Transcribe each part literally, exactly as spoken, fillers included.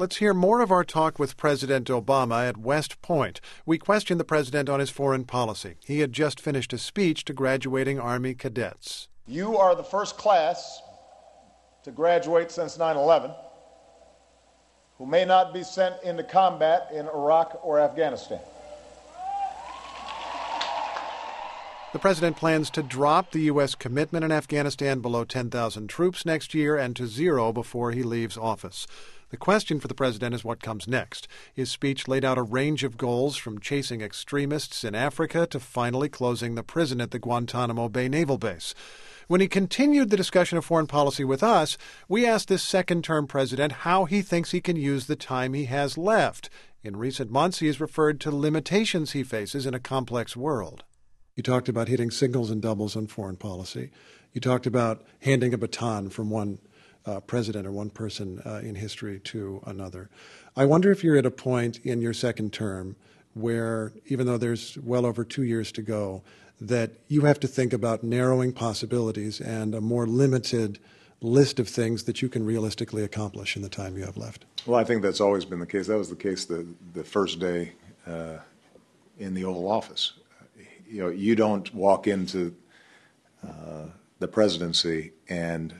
Let's hear more of our talk with President Obama at West Point. We questioned the president on his foreign policy. He had just finished a speech to graduating Army cadets. You are the first class to graduate since nine eleven who may not be sent into combat in Iraq or Afghanistan. The president plans to drop the U S commitment in Afghanistan below ten thousand troops next year and to zero before he leaves office. The question for the president is what comes next. His speech laid out a range of goals from chasing extremists in Africa to finally closing the prison at the Guantanamo Bay Naval Base. When he continued the discussion of foreign policy with us, we asked this second-term president how he thinks he can use the time he has left. In recent months, he has referred to limitations he faces in a complex world. You talked about hitting singles and doubles on foreign policy. You talked about handing a baton from one uh, president or one person uh, in history to another. I wonder if you're at a point in your second term where, even though there's well over two years to go, that you have to think about narrowing possibilities and a more limited list of things that you can realistically accomplish in the time you have left. Well, I think that's always been the case. That was the case the, the first day uh, in the Oval Office. You know, you don't walk into uh, the presidency and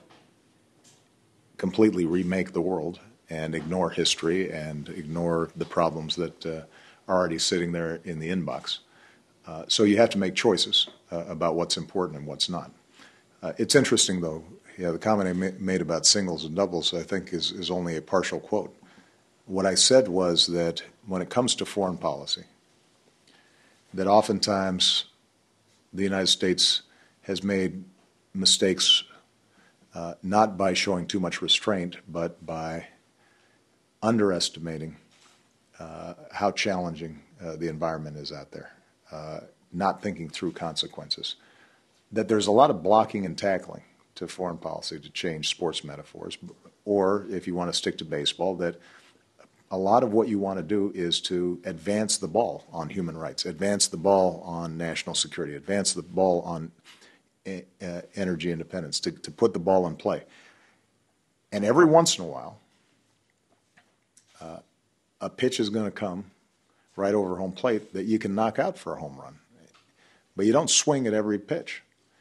completely remake the world and ignore history and ignore the problems that uh, are already sitting there in the inbox. Uh, so you have to make choices uh, about what's important and what's not. Uh, it's interesting, though, yeah, the comment I ma- made about singles and doubles, I think, is, is only a partial quote. What I said was that when it comes to foreign policy, that oftentimes the United States has made mistakes uh, not by showing too much restraint, but by underestimating uh, how challenging uh, the environment is out there. Uh, not thinking through consequences, that there's a lot of blocking and tackling to foreign policy, to change sports metaphors, or if you want to stick to baseball, that a lot of what you want to do is to advance the ball on human rights, advance the ball on national security, advance the ball on uh, energy independence, to, to put the ball in play. And every once in a while, uh, a pitch is going to come right over home plate that you can knock out for a home run. But you don't swing at every pitch.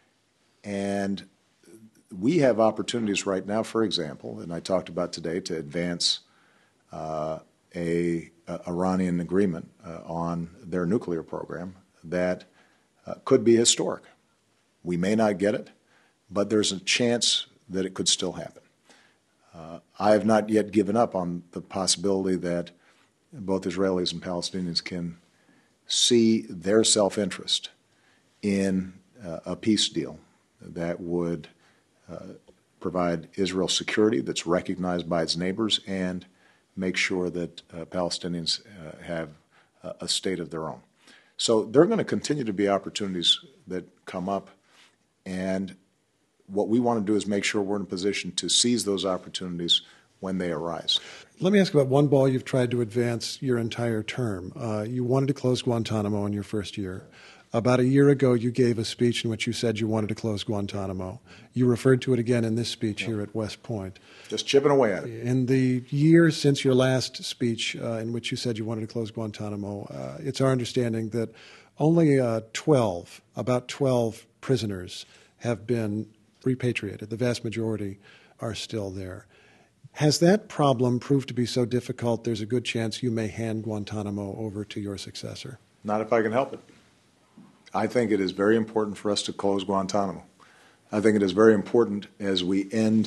And we have opportunities right now, for example, and I talked about today, to advance uh, a, a Iranian agreement uh, on their nuclear program that uh, could be historic. We may not get it, but there's a chance that it could still happen. Uh, I have not yet given up on the possibility that both Israelis and Palestinians can see their self-interest in uh, a peace deal that would uh, provide Israel security that's recognized by its neighbors and make sure that uh, Palestinians uh, have uh, a state of their own. So there are going to continue to be opportunities that come up, and what we want to do is make sure we're in a position to seize those opportunities when they arise. Let me ask about one ball you've tried to advance your entire term. Uh, you wanted to close Guantanamo in your first year. About a year ago, you gave a speech in which you said you wanted to close Guantanamo. You referred to it again in this speech here at West Point. Just chipping away at it. In the year since your last speech uh, in which you said you wanted to close Guantanamo, uh, it's our understanding that only uh, twelve, about twelve prisoners have been repatriated. The vast majority are still there. Has that problem proved to be so difficult there's a good chance you may hand Guantanamo over to your successor? Not if I can help it. I think it is very important for us to close Guantanamo. I think it is very important as we end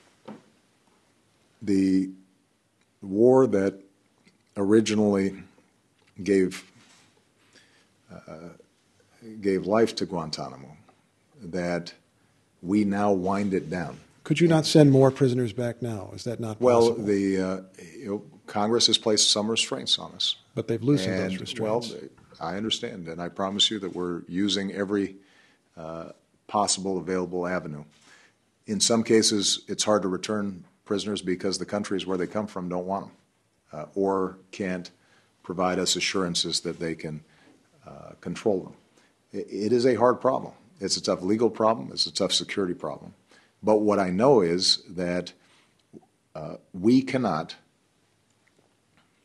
the war that originally gave uh, gave life to Guantanamo, that we now wind it down. Could you not send more prisoners back now? Is that not well, possible? Well, the uh, you know, Congress has placed some restraints on us. But they've loosened and, those restraints. Well, I understand, and I promise you that we're using every uh, possible available avenue. In some cases, it's hard to return prisoners because the countries where they come from don't want them uh, or can't provide us assurances that they can uh, control them. It, it is a hard problem. It's a tough legal problem. It's a tough security problem. But what I know is that uh, we cannot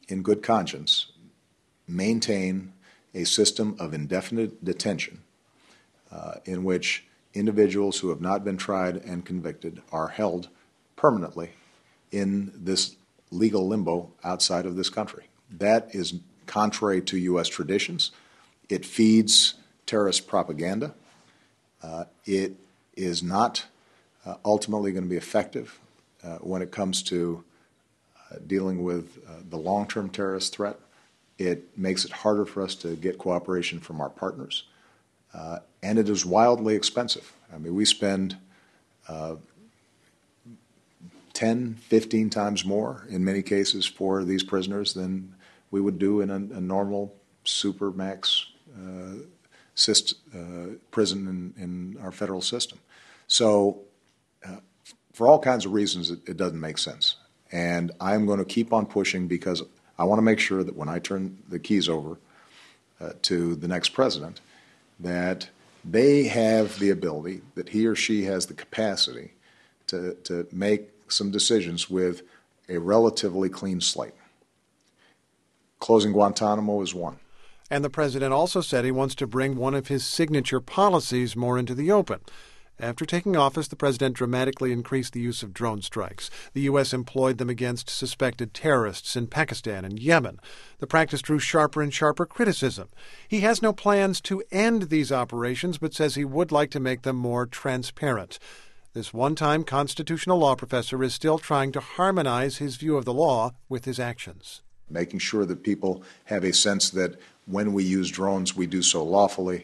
in good conscience, maintain a system of indefinite detention uh, in which individuals who have not been tried and convicted are held permanently in this legal limbo outside of this country. That is contrary to U S traditions. It feeds terrorist propaganda. Uh, it is not uh, ultimately going to be effective uh, when it comes to uh, dealing with uh, the long-term terrorist threat. It makes it harder for us to get cooperation from our partners. Uh, and it is wildly expensive. I mean, we spend uh, ten, fifteen times more in many cases for these prisoners than we would do in a, a normal supermax uh, syst, uh, prison in, in our federal system. So uh, for all kinds of reasons, it, it doesn't make sense. And I'm going to keep on pushing because I want to make sure that when I turn the keys over uh, to the next president, that they have the ability, that he or she has the capacity to, to make some decisions with a relatively clean slate. Closing Guantanamo is one. And the president also said he wants to bring one of his signature policies more into the open. After taking office, the president dramatically increased the use of drone strikes. The U S employed them against suspected terrorists in Pakistan and Yemen. The practice drew sharper and sharper criticism. He has no plans to end these operations, but says he would like to make them more transparent. This one-time constitutional law professor is still trying to harmonize his view of the law with his actions. Making sure that people have a sense that when we use drones, we do so lawfully,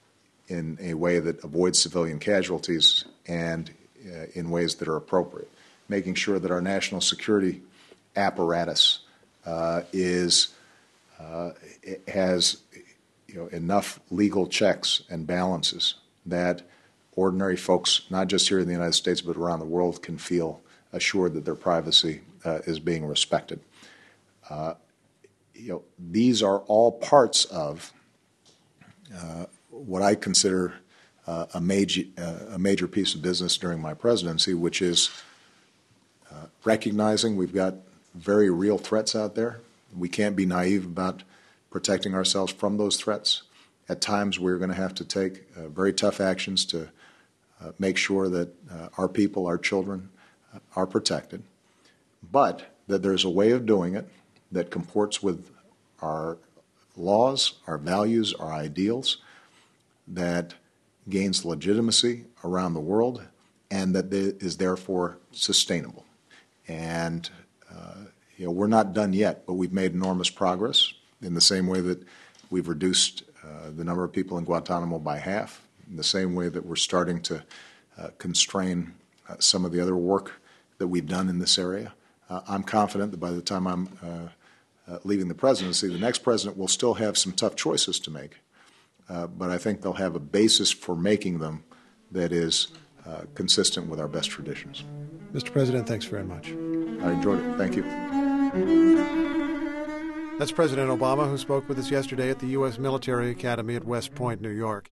in a way that avoids civilian casualties and uh, in ways that are appropriate. Making sure that our national security apparatus uh, is uh, has you know, enough legal checks and balances that ordinary folks, not just here in the United States but around the world, can feel assured that their privacy uh, is being respected. Uh, you know, these are all parts of uh, what I consider uh, a major uh, a major piece of business during my presidency, which is uh, recognizing we've got very real threats out there. We can't be naive about protecting ourselves from those threats. At times, we're going to have to take uh, very tough actions to uh, make sure that uh, our people, our children, uh, are protected, but that there's a way of doing it that comports with our laws, our values, our ideals, that gains legitimacy around the world, and that is therefore sustainable. And uh, you know, we're not done yet, but we've made enormous progress in the same way that we've reduced uh, the number of people in Guantanamo by half, in the same way that we're starting to uh, constrain uh, some of the other work that we've done in this area. Uh, I'm confident that by the time I'm uh, uh, leaving the presidency, the next president will still have some tough choices to make. Uh, but I think they'll have a basis for making them that is uh, consistent with our best traditions. Mister President, thanks very much. I enjoyed it. Thank you. That's President Obama, who spoke with us yesterday at the U S Military Academy at West Point, New York.